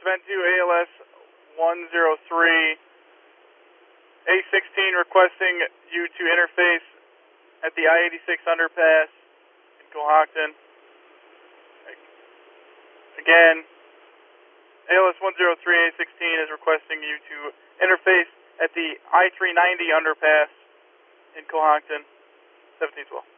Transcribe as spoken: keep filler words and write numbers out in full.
vent two A L S one zero three A sixteen requesting you to interface at the I eighty-six underpass in Cohocton. Again, A L S one zero three A sixteen is requesting you to interface at the I three ninety underpass in Cohocton, seventeen twelve.